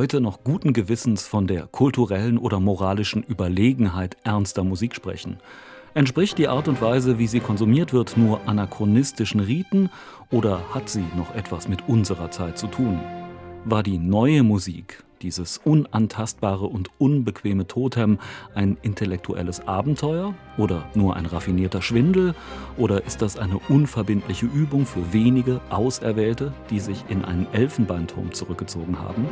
heute noch guten Gewissens von der kulturellen oder moralischen Überlegenheit ernster Musik sprechen? Entspricht die Art und Weise, wie sie konsumiert wird, nur anachronistischen Riten oder hat sie noch etwas mit unserer Zeit zu tun? War die neue Musik, dieses unantastbare und unbequeme Totem, ein intellektuelles Abenteuer oder nur ein raffinierter Schwindel? Oder ist das eine unverbindliche Übung für wenige Auserwählte, die sich in einen Elfenbeinturm zurückgezogen haben?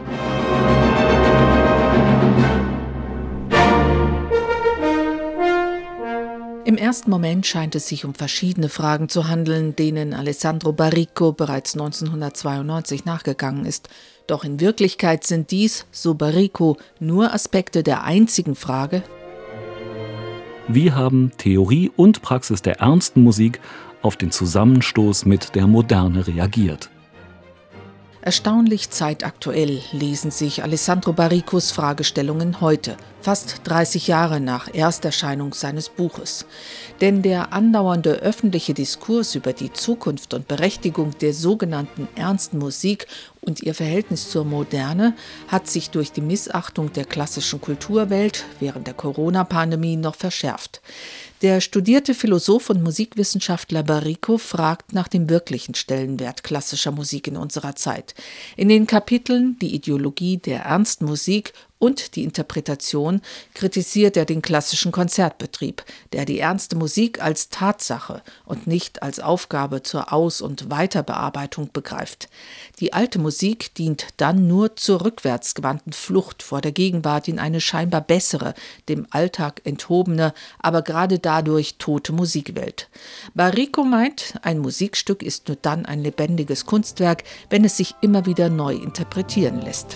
Im ersten Moment scheint es sich um verschiedene Fragen zu handeln, denen Alessandro Baricco bereits 1992 nachgegangen ist. Doch in Wirklichkeit sind dies, so Baricco, nur Aspekte der einzigen Frage: Wie haben Theorie und Praxis der ernsten Musik auf den Zusammenstoß mit der Moderne reagiert? Erstaunlich zeitaktuell lesen sich Alessandro Bariccos Fragestellungen heute, fast 30 Jahre nach Ersterscheinung seines Buches. Denn der andauernde öffentliche Diskurs über die Zukunft und Berechtigung der sogenannten ernsten Musik und ihr Verhältnis zur Moderne hat sich durch die Missachtung der klassischen Kulturwelt während der Corona-Pandemie noch verschärft. Der studierte Philosoph und Musikwissenschaftler Baricco fragt nach dem wirklichen Stellenwert klassischer Musik in unserer Zeit. In den Kapiteln Die Ideologie der ernsten Musik und die Interpretation kritisiert er den klassischen Konzertbetrieb, der die ernste Musik als Tatsache und nicht als Aufgabe zur Aus- und Weiterbearbeitung begreift. Die alte Musik dient dann nur zur rückwärtsgewandten Flucht vor der Gegenwart in eine scheinbar bessere, dem Alltag enthobene, aber gerade dadurch tote Musikwelt. Baricco meint, ein Musikstück ist nur dann ein lebendiges Kunstwerk, wenn es sich immer wieder neu interpretieren lässt.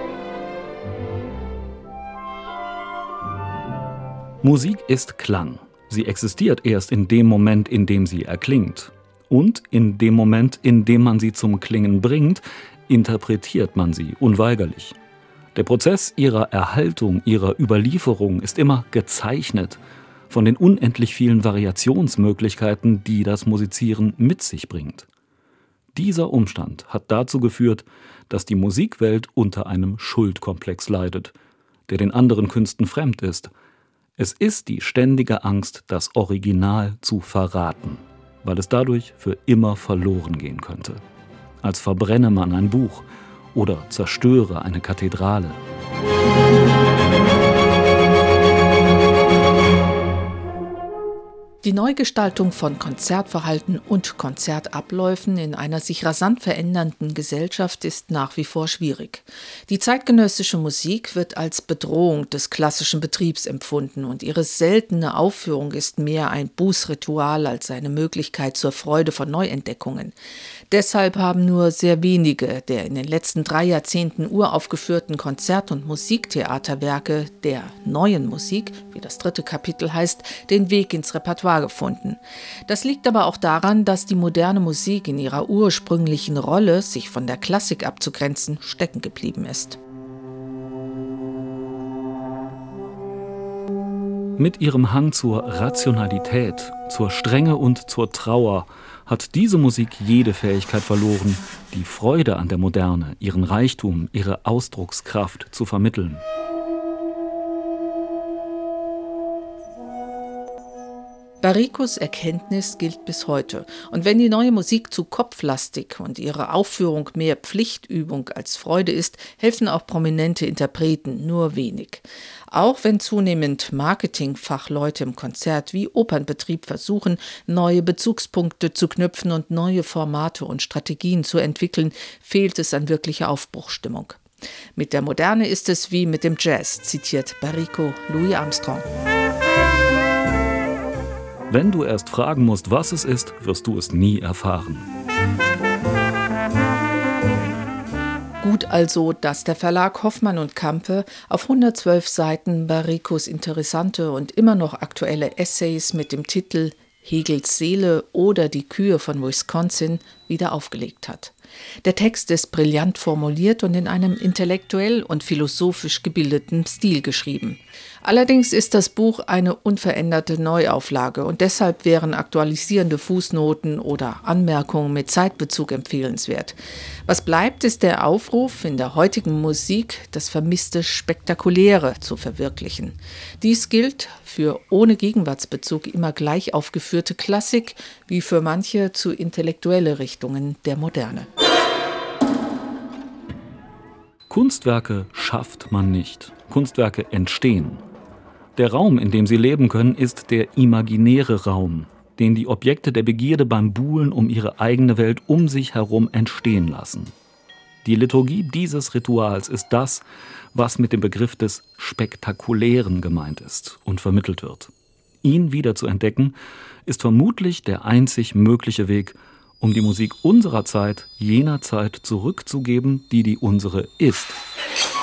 Musik ist Klang. Sie existiert erst in dem Moment, in dem sie erklingt. Und in dem Moment, in dem man sie zum Klingen bringt, interpretiert man sie unweigerlich. Der Prozess ihrer Erhaltung, ihrer Überlieferung ist immer gezeichnet von den unendlich vielen Variationsmöglichkeiten, die das Musizieren mit sich bringt. Dieser Umstand hat dazu geführt, dass die Musikwelt unter einem Schuldkomplex leidet, der den anderen Künsten fremd ist. Es ist die ständige Angst, das Original zu verraten, weil es dadurch für immer verloren gehen könnte. Als verbrenne man ein Buch oder zerstöre eine Kathedrale. Die Neugestaltung von Konzertverhalten und Konzertabläufen in einer sich rasant verändernden Gesellschaft ist nach wie vor schwierig. Die zeitgenössische Musik wird als Bedrohung des klassischen Betriebs empfunden und ihre seltene Aufführung ist mehr ein Bußritual als eine Möglichkeit zur Freude von Neuentdeckungen. Deshalb haben nur sehr wenige der in den letzten 3 Jahrzehnten uraufgeführten Konzert- und Musiktheaterwerke der neuen Musik, wie das 3. Kapitel heißt, den Weg ins Repertoire gefunden. Das liegt aber auch daran, dass die moderne Musik in ihrer ursprünglichen Rolle, sich von der Klassik abzugrenzen, stecken geblieben ist. Mit ihrem Hang zur Rationalität, zur Strenge und zur Trauer hat diese Musik jede Fähigkeit verloren, die Freude an der Moderne, ihren Reichtum, ihre Ausdruckskraft zu vermitteln. Bariccos Erkenntnis gilt bis heute. Und wenn die neue Musik zu kopflastig und ihre Aufführung mehr Pflichtübung als Freude ist, helfen auch prominente Interpreten nur wenig. Auch wenn zunehmend Marketingfachleute im Konzert- wie Opernbetrieb versuchen, neue Bezugspunkte zu knüpfen und neue Formate und Strategien zu entwickeln, fehlt es an wirklicher Aufbruchsstimmung. Mit der Moderne ist es wie mit dem Jazz, zitiert Baricco Louis Armstrong. Wenn du erst fragen musst, was es ist, wirst du es nie erfahren. Gut also, dass der Verlag Hoffmann und Campe auf 112 Seiten Bariccos interessante und immer noch aktuelle Essays mit dem Titel Hegels Seele oder die Kühe von Wisconsin wieder aufgelegt hat. Der Text ist brillant formuliert und in einem intellektuell und philosophisch gebildeten Stil geschrieben. Allerdings ist das Buch eine unveränderte Neuauflage und deshalb wären aktualisierende Fußnoten oder Anmerkungen mit Zeitbezug empfehlenswert. Was bleibt, ist der Aufruf, in der heutigen Musik das vermisste Spektakuläre zu verwirklichen. Dies gilt für ohne Gegenwartsbezug immer gleich aufgeführte Klassik wie für manche zu intellektuelle Richtungen der Moderne. Kunstwerke schafft man nicht. Kunstwerke entstehen. Der Raum, in dem sie leben können, ist der imaginäre Raum, den die Objekte der Begierde beim Buhlen um ihre eigene Welt um sich herum entstehen lassen. Die Liturgie dieses Rituals ist das, was mit dem Begriff des Spektakulären gemeint ist und vermittelt wird. Ihn wieder zu entdecken, ist vermutlich der einzig mögliche Weg, um die Musik unserer Zeit jener Zeit zurückzugeben, die unsere ist.